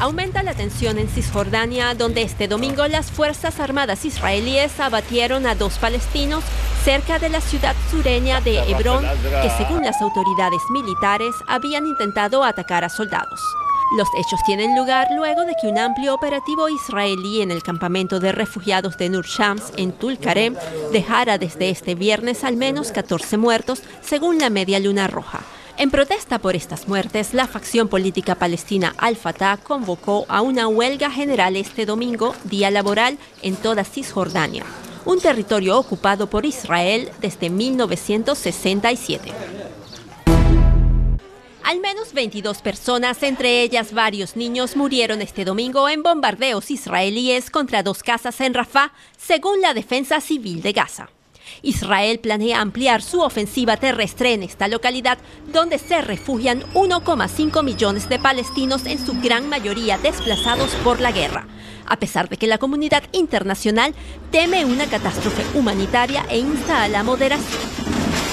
Aumenta la tensión en Cisjordania, donde este domingo las Fuerzas Armadas israelíes abatieron a 2 palestinos cerca de la ciudad sureña de Hebrón, que según las autoridades militares habían intentado atacar a soldados. Los hechos tienen lugar luego de que un amplio operativo israelí en el campamento de refugiados de Nur Shams, en Tulkarem, dejara desde este viernes al menos 14 muertos, según la Media Luna Roja. En protesta por estas muertes, la facción política palestina Al-Fatah convocó a una huelga general este domingo, día laboral, en toda Cisjordania, un territorio ocupado por Israel desde 1967. Al menos 22 personas, entre ellas varios niños, murieron este domingo en bombardeos israelíes contra 2 casas en Rafah, según la Defensa Civil de Gaza. Israel planea ampliar su ofensiva terrestre en esta localidad, donde se refugian 1,5 millones de palestinos, en su gran mayoría desplazados por la guerra, a pesar de que la comunidad internacional teme una catástrofe humanitaria e insta a la moderación.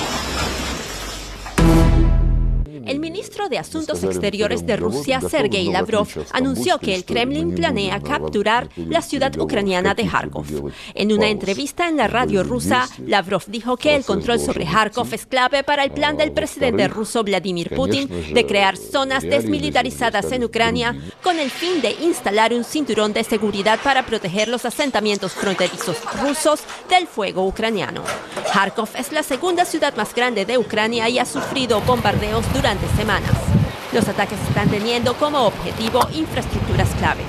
El ministro de Asuntos Exteriores de Rusia, Sergei Lavrov, anunció que el Kremlin planea capturar la ciudad ucraniana de Kharkov. En una entrevista en la radio rusa, Lavrov dijo que el control sobre Kharkov es clave para el plan del presidente ruso Vladimir Putin de crear zonas desmilitarizadas en Ucrania con el fin de instalar un cinturón de seguridad para proteger los asentamientos fronterizos rusos del fuego ucraniano. Kharkov es la segunda ciudad más grande de Ucrania y ha sufrido bombardeos durante semanas. Los ataques están teniendo como objetivo infraestructuras clave.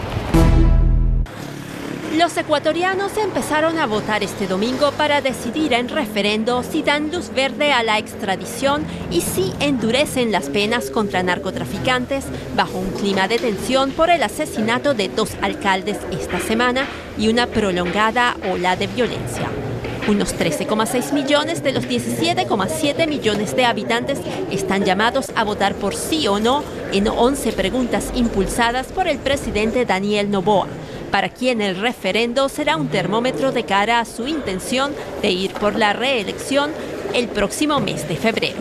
Los ecuatorianos empezaron a votar este domingo para decidir en referendo si dan luz verde a la extradición y si endurecen las penas contra narcotraficantes, bajo un clima de tensión por el asesinato de 2 alcaldes esta semana y una prolongada ola de violencia. Unos 13,6 millones de los 17,7 millones de habitantes están llamados a votar por sí o no en 11 preguntas impulsadas por el presidente Daniel Noboa, para quien el referendo será un termómetro de cara a su intención de ir por la reelección el próximo mes de febrero.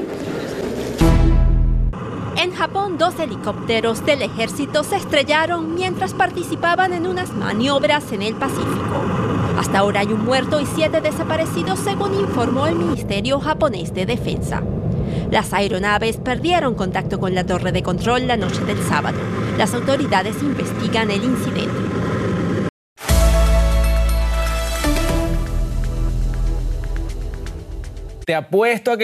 En Japón, 2 helicópteros del ejército se estrellaron mientras participaban en unas maniobras en el Pacífico. Hasta ahora hay un muerto y 7 desaparecidos, según informó el Ministerio japonés de Defensa. Las aeronaves perdieron contacto con la torre de control la noche del sábado. Las autoridades investigan el incidente. Te apuesto a que